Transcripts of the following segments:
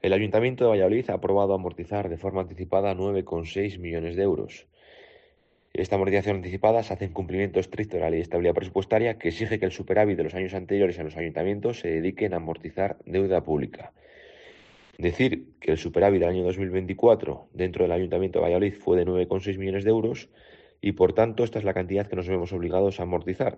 El Ayuntamiento de Valladolid ha aprobado amortizar de forma anticipada 9,6 millones de euros. Esta amortización anticipada se hace en cumplimiento estricto de la Ley de Estabilidad Presupuestaria, que exige que el superávit de los años anteriores en los ayuntamientos se dediquen a amortizar deuda pública. Decir que el superávit del año 2024 dentro del Ayuntamiento de Valladolid fue de 9,6 millones de euros y, por tanto, esta es la cantidad que nos vemos obligados a amortizar.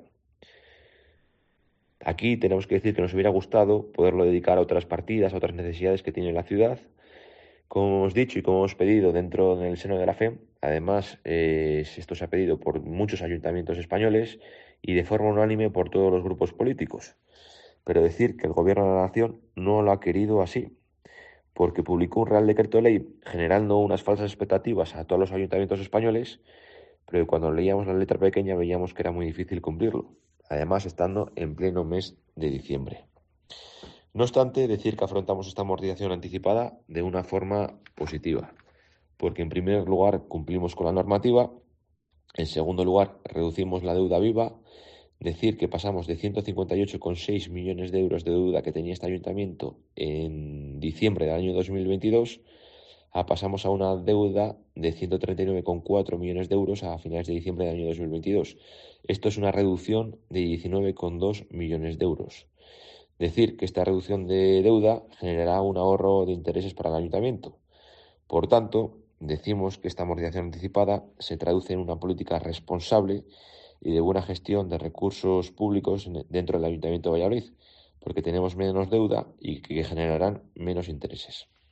Aquí tenemos que decir que nos hubiera gustado poderlo dedicar a otras partidas, a otras necesidades que tiene la ciudad. Como hemos dicho y como hemos pedido dentro del seno de la FEM, además esto se ha pedido por muchos ayuntamientos españoles y de forma unánime por todos los grupos políticos. Pero decir que el Gobierno de la Nación no lo ha querido así, porque publicó un Real Decreto Ley generando unas falsas expectativas a todos los ayuntamientos españoles, pero cuando leíamos la letra pequeña veíamos que era muy difícil cumplirlo, además estando en pleno mes de diciembre. No obstante, decir que afrontamos esta amortización anticipada de una forma positiva, porque en primer lugar cumplimos con la normativa, en segundo lugar reducimos la deuda viva, decir que pasamos de 158,6 millones de euros de deuda que tenía este ayuntamiento en diciembre del año 2022 pasamos a una deuda de 139,4 millones de euros a finales de diciembre del año 2022. Esto es una reducción de 19,2 millones de euros. Decir que esta reducción de deuda generará un ahorro de intereses para el ayuntamiento. Por tanto, decimos que esta amortización anticipada se traduce en una política responsable y de buena gestión de recursos públicos dentro del Ayuntamiento de Valladolid, porque tenemos menos deuda y que generarán menos intereses.